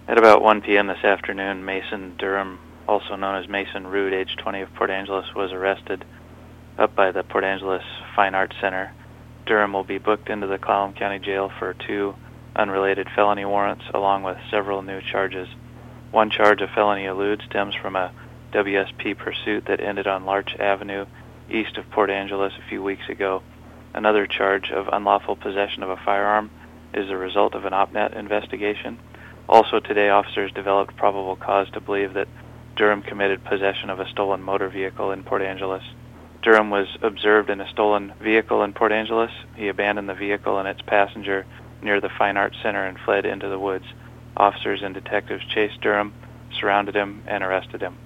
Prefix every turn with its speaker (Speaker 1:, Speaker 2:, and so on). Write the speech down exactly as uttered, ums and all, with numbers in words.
Speaker 1: At about one p.m. this afternoon, Mason Durham, also known as Mason Root, age twenty, of Port Angeles, was arrested up by the Port Angeles Fine Arts Center. Durham will be booked into the Clallam County Jail for two unrelated felony warrants, along with several new charges. One charge of felony elude stems from a W S P pursuit that ended on Larch Avenue, east of Port Angeles, a few weeks ago. Another charge of unlawful possession of a firearm is the result of an OpNet investigation. Also today, officers developed probable cause to believe that Durham committed possession of a stolen motor vehicle in Port Angeles. Durham was observed in a stolen vehicle in Port Angeles. He abandoned the vehicle and its passenger near the Fine Arts Center and fled into the woods. Officers and detectives chased Durham, surrounded him, and arrested him.